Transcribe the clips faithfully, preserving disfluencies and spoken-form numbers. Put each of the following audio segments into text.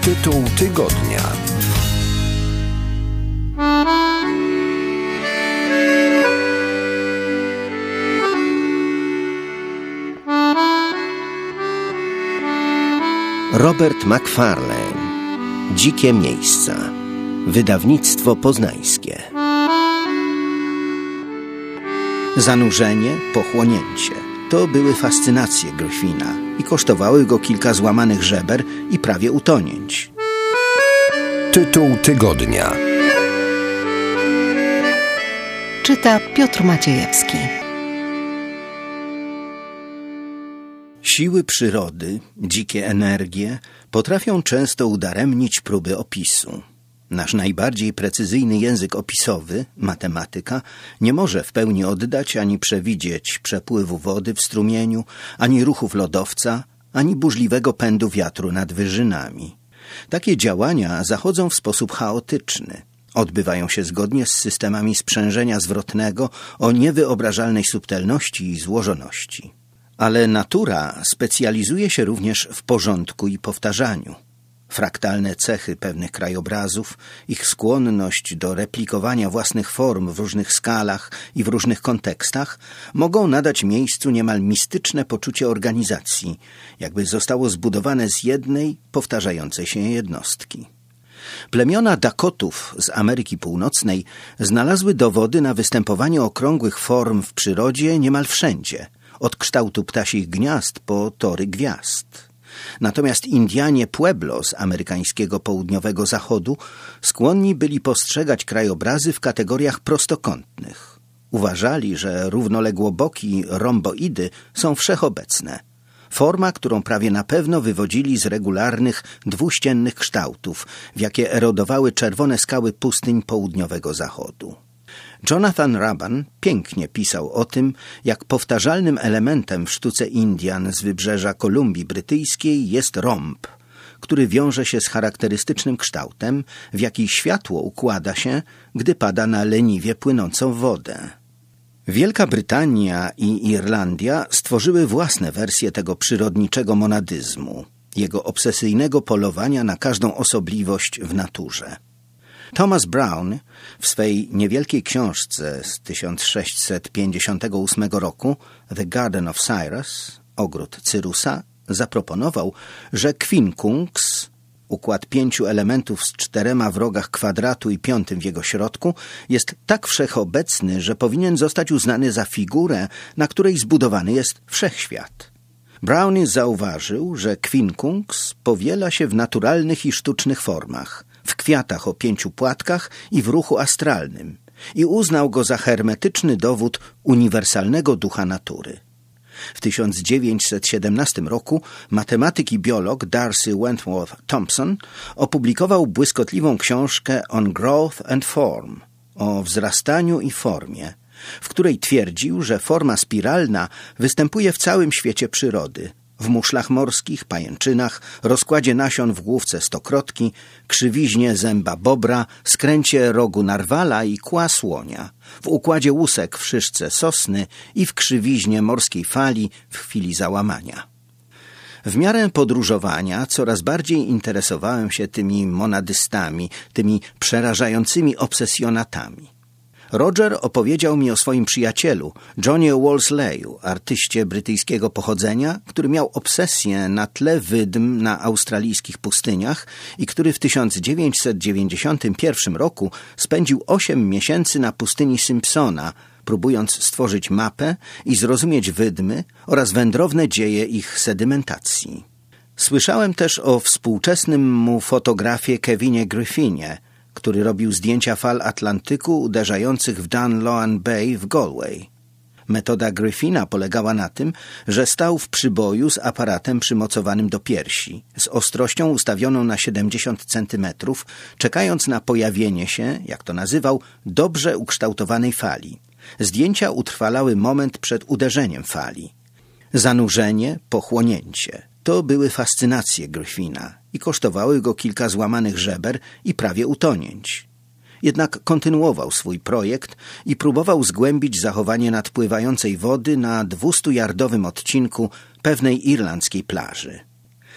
Tytuł tygodnia. Robert Macfarlane. Dzikie miejsca. Wydawnictwo poznańskie. Zanurzenie, pochłonięcie. To były fascynacje Gryfina i kosztowały go kilka złamanych żeber i prawie utonięć. Tytuł tygodnia. Czyta Piotr Maciejewski. Siły przyrody, dzikie energie potrafią często udaremnić próby opisu. Nasz najbardziej precyzyjny język opisowy, matematyka, nie może w pełni oddać ani przewidzieć przepływu wody w strumieniu, ani ruchów lodowca, ani burzliwego pędu wiatru nad wyżynami. Takie działania zachodzą w sposób chaotyczny. Odbywają się zgodnie z systemami sprzężenia zwrotnego o niewyobrażalnej subtelności i złożoności. Ale natura specjalizuje się również w porządku i powtarzaniu. Fraktalne cechy pewnych krajobrazów, ich skłonność do replikowania własnych form w różnych skalach i w różnych kontekstach mogą nadać miejscu niemal mistyczne poczucie organizacji, jakby zostało zbudowane z jednej, powtarzającej się jednostki. Plemiona Dakotów z Ameryki Północnej znalazły dowody na występowanie okrągłych form w przyrodzie niemal wszędzie, od kształtu ptasich gniazd po tory gwiazd. Natomiast Indianie Pueblo z amerykańskiego południowego zachodu skłonni byli postrzegać krajobrazy w kategoriach prostokątnych. Uważali, że równoległoboki romboidy są wszechobecne. Forma, którą prawie na pewno wywodzili z regularnych, dwuściennych kształtów, w jakie erodowały czerwone skały pustyń południowego zachodu. Jonathan Raban pięknie pisał o tym, jak powtarzalnym elementem w sztuce Indian z wybrzeża Kolumbii Brytyjskiej jest rąb, który wiąże się z charakterystycznym kształtem, w jaki światło układa się, gdy pada na leniwie płynącą wodę. Wielka Brytania i Irlandia stworzyły własne wersje tego przyrodniczego monadyzmu, jego obsesyjnego polowania na każdą osobliwość w naturze. Thomas Brown w swej niewielkiej książce z tysiąc sześćset pięćdziesiątego ósmego roku The Garden of Cyrus, Ogród Cyrusa, zaproponował, że quincunx, układ pięciu elementów z czterema w rogach kwadratu i piątym w jego środku, jest tak wszechobecny, że powinien zostać uznany za figurę, na której zbudowany jest wszechświat. Brown zauważył, że quincunx powiela się w naturalnych i sztucznych formach, w kwiatach o pięciu płatkach i w ruchu astralnym i uznał go za hermetyczny dowód uniwersalnego ducha natury. W tysiąc dziewięćset siedemnastym roku matematyk i biolog Darcy Wentworth Thompson opublikował błyskotliwą książkę On Growth and Form, o wzrastaniu i formie, w której twierdził, że forma spiralna występuje w całym świecie przyrody, w muszlach morskich, pajęczynach, rozkładzie nasion w główce stokrotki, krzywiźnie zęba bobra, skręcie rogu narwala i kła słonia, w układzie łusek w szyszce sosny i w krzywiźnie morskiej fali w chwili załamania. W miarę podróżowania coraz bardziej interesowałem się tymi monadystami, tymi przerażającymi obsesjonatami. Roger opowiedział mi o swoim przyjacielu, Johnie Wolsleyu, artyście brytyjskiego pochodzenia, który miał obsesję na tle wydm na australijskich pustyniach i który w tysiąc dziewięćset dziewięćdziesiątym pierwszym roku spędził osiem miesięcy na pustyni Simpsona, próbując stworzyć mapę i zrozumieć wydmy oraz wędrowne dzieje ich sedymentacji. Słyszałem też o współczesnym mu fotografie Kevinie Gryfinie, który robił zdjęcia fal Atlantyku uderzających w Dunloan Bay w Galway. Metoda Gryfina polegała na tym, że stał w przyboju z aparatem przymocowanym do piersi, z ostrością ustawioną na siedemdziesiąt centymetrów, czekając na pojawienie się, jak to nazywał, dobrze ukształtowanej fali. Zdjęcia utrwalały moment przed uderzeniem fali. Zanurzenie, pochłonięcie. To były fascynacje Gryfina i kosztowały go kilka złamanych żeber i prawie utonięć. Jednak kontynuował swój projekt i próbował zgłębić zachowanie nadpływającej wody na dwustujardowym odcinku pewnej irlandzkiej plaży.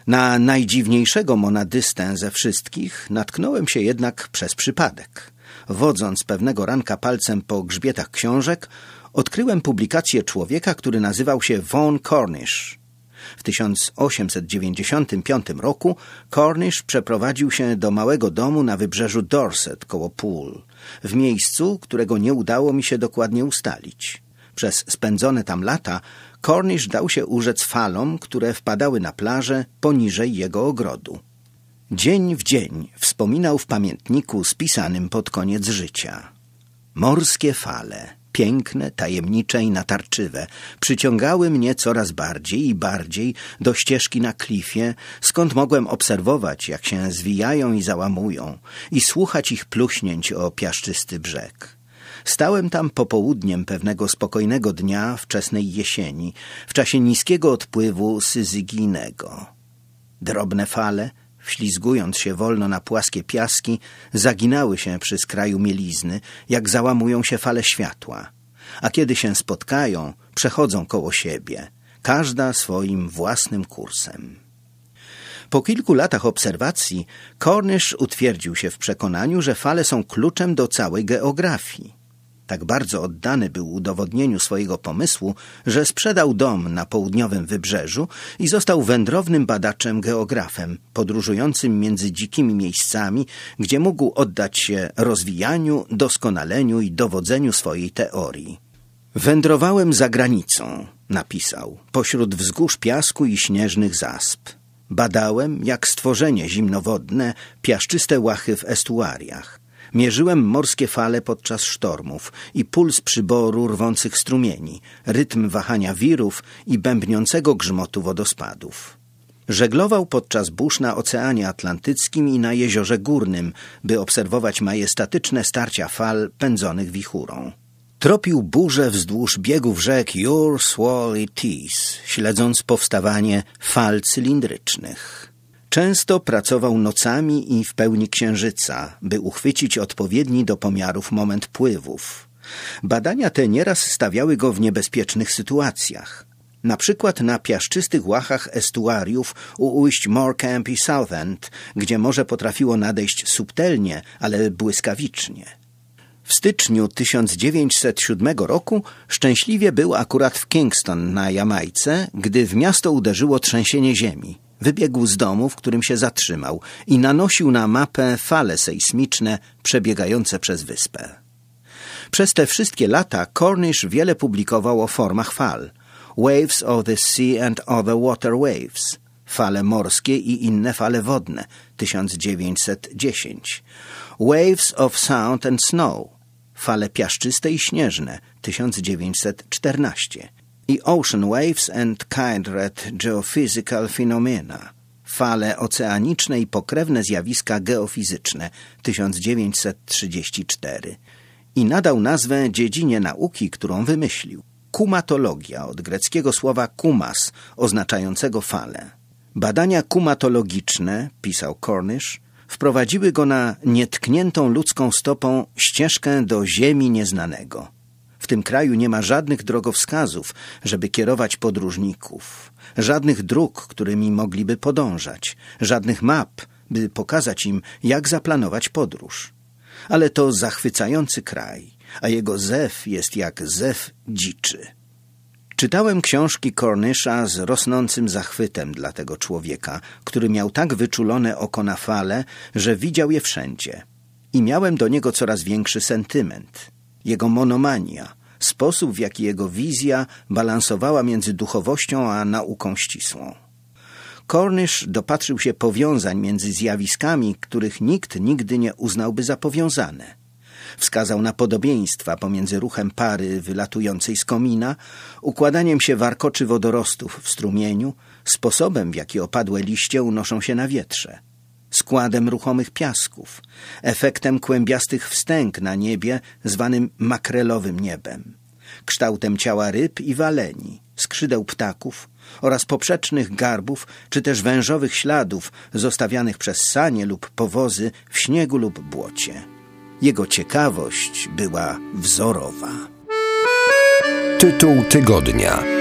Na najdziwniejszego monadystę ze wszystkich natknąłem się jednak przez przypadek. Wodząc pewnego ranka palcem po grzbietach książek, odkryłem publikację człowieka, który nazywał się Vaughan Cornish. W tysiąc osiemset dziewięćdziesiątym piątym roku Cornish przeprowadził się do małego domu na wybrzeżu Dorset koło Poole, w miejscu, którego nie udało mi się dokładnie ustalić. Przez spędzone tam lata Cornish dał się urzec falom, które wpadały na plażę poniżej jego ogrodu. Dzień w dzień wspominał w pamiętniku spisanym pod koniec życia. Morskie fale, piękne, tajemnicze i natarczywe, przyciągały mnie coraz bardziej i bardziej do ścieżki na klifie, skąd mogłem obserwować, jak się zwijają i załamują, i słuchać ich pluśnięć o piaszczysty brzeg. Stałem tam popołudniem pewnego spokojnego dnia wczesnej jesieni, w czasie niskiego odpływu syzygijnego. Drobne fale, wślizgując się wolno na płaskie piaski, zaginały się przy skraju mielizny, jak załamują się fale światła, a kiedy się spotkają, przechodzą koło siebie, każda swoim własnym kursem. Po kilku latach obserwacji Cornish utwierdził się w przekonaniu, że fale są kluczem do całej geografii. Tak bardzo oddany był udowodnieniu swojego pomysłu, że sprzedał dom na południowym wybrzeżu i został wędrownym badaczem geografem, podróżującym między dzikimi miejscami, gdzie mógł oddać się rozwijaniu, doskonaleniu i dowodzeniu swojej teorii. Wędrowałem za granicą, napisał, pośród wzgórz piasku i śnieżnych zasp. Badałem, jak stworzenie zimnowodne, piaszczyste łachy w estuariach. Mierzyłem morskie fale podczas sztormów i puls przyboru rwących strumieni, rytm wahania wirów i bębniącego grzmotu wodospadów. Żeglował podczas burz na Oceanie Atlantyckim i na Jeziorze Górnym, by obserwować majestatyczne starcia fal pędzonych wichurą. Tropił burze wzdłuż biegów rzek Ure, Swale i Tees, śledząc powstawanie fal cylindrycznych. Często pracował nocami i w pełni księżyca, by uchwycić odpowiedni do pomiarów moment pływów. Badania te nieraz stawiały go w niebezpiecznych sytuacjach. Na przykład na piaszczystych łachach estuariów u ujść Morecambe i Southend, gdzie morze potrafiło nadejść subtelnie, ale błyskawicznie. W styczniu tysiąc dziewięćset siódmego roku szczęśliwie był akurat w Kingston na Jamajce, gdy w miasto uderzyło trzęsienie ziemi. Wybiegł z domu, w którym się zatrzymał i nanosił na mapę fale sejsmiczne przebiegające przez wyspę. Przez te wszystkie lata Cornish wiele publikował o formach fal. Waves of the Sea and Other Water Waves. Fale morskie i inne fale wodne. tysiąc dziewięćset dziesięć. Waves of Sound and Snow. Fale piaszczyste i śnieżne. tysiąc dziewięćset czternaście. I Ocean Waves and Kindred Geophysical Phenomena. Fale oceaniczne i pokrewne zjawiska geofizyczne. tysiąc dziewięćset trzydzieści cztery. I nadał nazwę dziedzinie nauki, którą wymyślił. Kumatologia, od greckiego słowa kumas, oznaczającego fale. Badania kumatologiczne, pisał Cornish, wprowadziły go na nietkniętą ludzką stopą ścieżkę do ziemi nieznanego. W tym kraju nie ma żadnych drogowskazów, żeby kierować podróżników, żadnych dróg, którymi mogliby podążać, żadnych map, by pokazać im, jak zaplanować podróż. Ale to zachwycający kraj, a jego zew jest jak zew dziczy. Czytałem książki Cornisha z rosnącym zachwytem dla tego człowieka, który miał tak wyczulone oko na fale, że widział je wszędzie. I miałem do niego coraz większy sentyment. Jego monomania, sposób, w jaki jego wizja balansowała między duchowością a nauką ścisłą. Cornish dopatrzył się powiązań między zjawiskami, których nikt nigdy nie uznałby za powiązane. Wskazał na podobieństwa pomiędzy ruchem pary wylatującej z komina, układaniem się warkoczy wodorostów w strumieniu, sposobem, w jaki opadłe liście unoszą się na wietrze, składem ruchomych piasków, efektem kłębiastych wstęg na niebie zwanym makrelowym niebem, kształtem ciała ryb i waleni, skrzydeł ptaków oraz poprzecznych garbów czy też wężowych śladów zostawianych przez sanie lub powozy w śniegu lub błocie. Jego ciekawość była wzorowa. Tytuł tygodnia.